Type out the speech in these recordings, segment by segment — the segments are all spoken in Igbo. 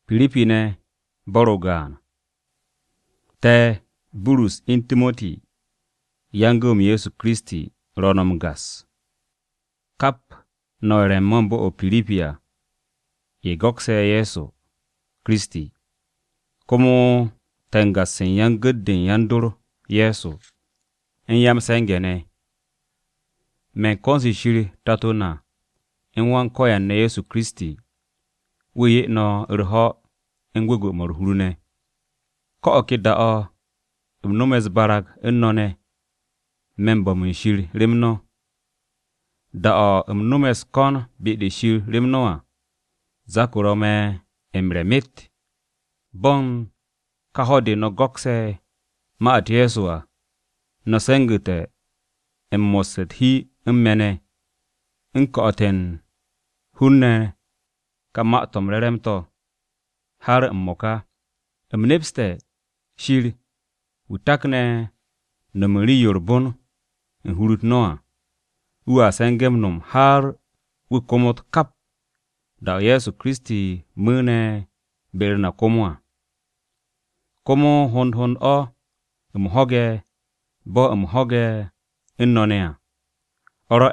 Pilipine Borogan Te Burus in Timothy Yangum Yesu Christi Ronom Gas Kap Noirem Mombo o Pilipia Ye Gokse Yesu Christi Komo Tengasin Yanguddin Yanduro Yesu En Yam Sengene Men konsi shiri tatona En wan koya ne Yesu Christi Wiye no irho en gwego marhurune ko okida o ibnumes barag ennone memba mun shiri rimno da o ibnumes kon bi de shiri rimnoa zakurome emremit bon kahode no gokse ma atiesua no sengute emmoset hi emmene inkoten hunne kama tom reremto har mmoka emnepste shiri utakne namari yorbon hurut noa ua sengemnum har wikomot kap da Yesu Christi mune berna komoa komo hon o mhoge innonea oro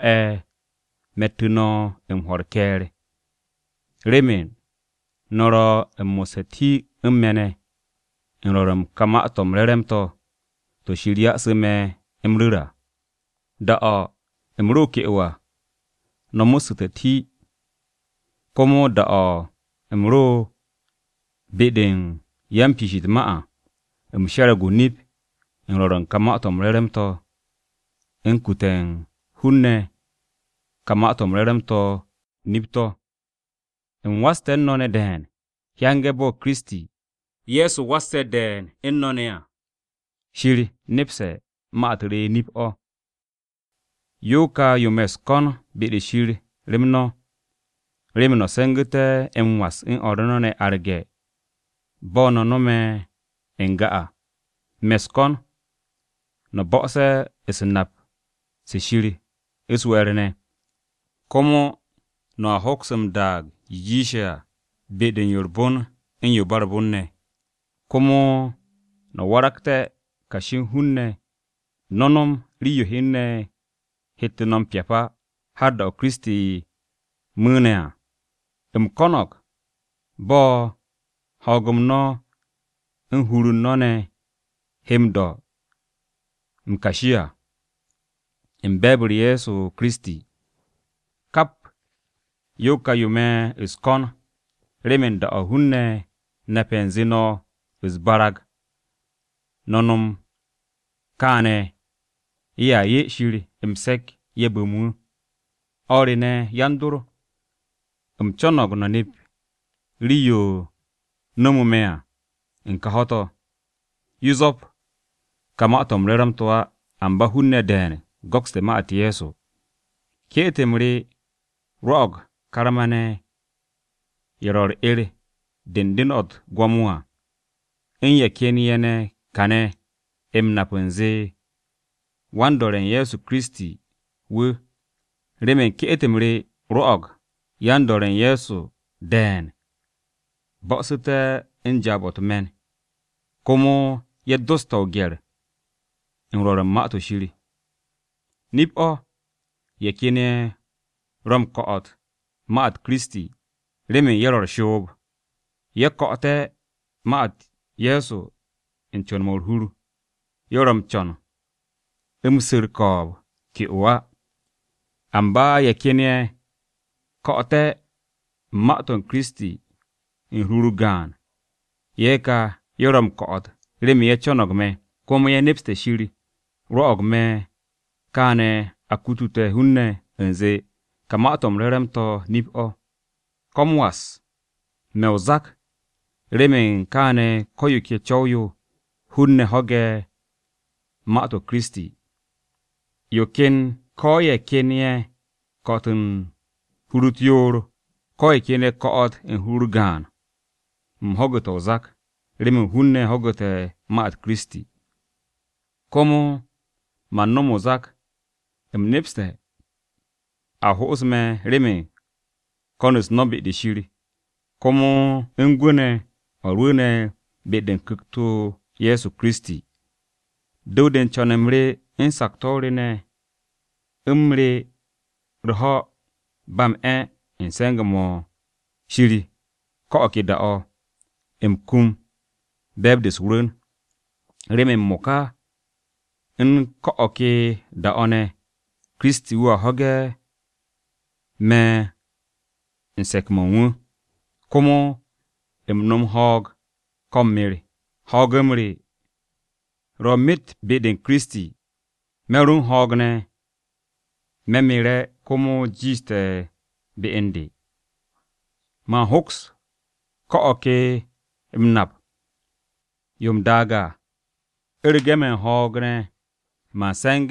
metuno horkere remen noro moseti mmene nroram kama tom reremto to shiria seme emrura da o emroke wa no musuteti komo da o emro beden yampishit maa emshara gunip nroram kama tom reremto enkuten hunne kama tom reremto nipto wasten none den yange bo Christi Yesu waste den innonea shiri nipse maatre nip o yuka yumes kon bide shiri rimno sengute emwas in ordonone arge bono nome engaa meskon no bose isnap se shiri iswerne komo no hoksum dag yisha beden yorbon in yobarbonne komo no warakte kashin hunne nonom riyo hinne hitnom piapa harda o Christi munea konok bo hogum no hurun none himdo mkashia bebri Yesu Christi kap yuka yume iskon remen da o hunne napenzino isbarag nonum kane iya ye shiri imsek yebumu orine yanduru chonog no nip riyo nomumea inkahoto yuzop kama tom reramtoa amba hunne den gokste ma ati Yesu ketemri rog karamane yoror ere dindinot gwamua in yene kane emnapunze wandoren Yesu Christi wu remen ketemri rog yandoren Yesu den boksute injabot men komo yedosto ger inroren mato shiri nip o yekine rom koot maat Christi remen yeror shob yekote maat Yesu inchon morhuru yoram chon imsir kob ki uwa amba yekine kote maton Christi in hurugan yeka yoram koot remen yechonog me komo ye nipste shiri roog me kane akutute hunne enze kamatom reremto nip o komwas meuzak remen kane koyuke chowyo hunne hoge mato Christi yokin koye kenye kotun hurut yor koye kene koot in hurugan mhogoto zak remen hunne hogote maat Christi komo manomo zak nipste a hosme remen konus nobi de shiri Como ngwene orwene beden kukto Yesu Kristi. Duden chonemre insaktorine umre rho bam insengamo shiri ko okidao emkum bebdes wurun reme moka in ko oki daone Kristi wa hoge me insekmonwu como emnum hog kommiri hogemri romit beden Kristi merun hogne memire como jiste beende ma hooks ko oke imnap yum daga irgemen hogne ma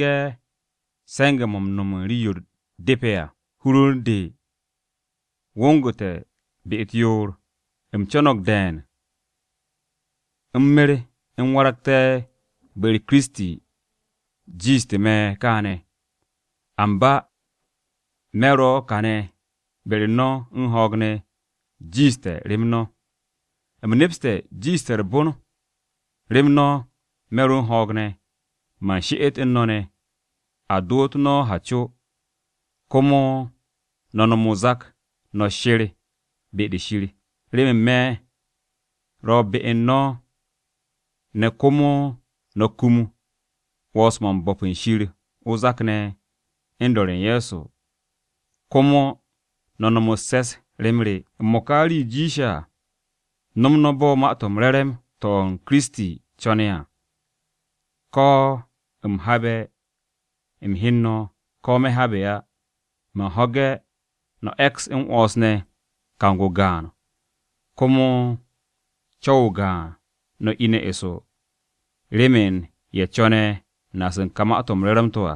senge mom num riyur depea hurunde wongote beet yor chonok den mmere warakte beri Kristi jiste me kane amba mero kane beri no hogne jiste rimno nipste jiste bono rimno mero hogne ma shiet none adot no hacho como nono muzak no shiri be de shiri rime me robe no ne como no kumu wasman bopin shiri uzak ne indoren Yesu como nono moses rimri mokali jisha nomno bo matom rerem ton Kristi chonia ko habe hinno ko me habe ya ma hoge no ex osne kango gano como chowga no ine eso remen ye chone nasen kama atom reram toa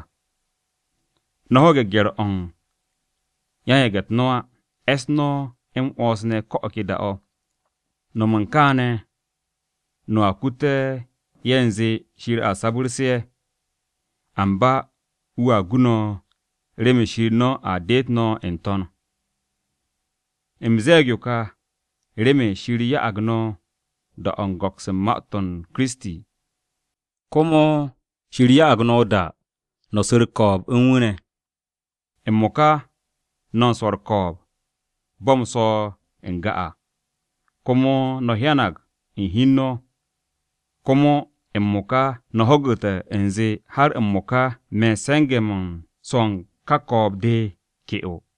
no hoge ger on ya get noa esno osne ko okidao no mankane no akute yenzi shir asabursie amba ua guno reme shir no adet no enton emzegyoka reme shir ya agno da ongok maton Kristi como shir ya agno da no sir kob unwune emoka non sor kob bom so engaa como no hianag hinno como emoka no hogote enzi har emoka me sengemon song kakob de keo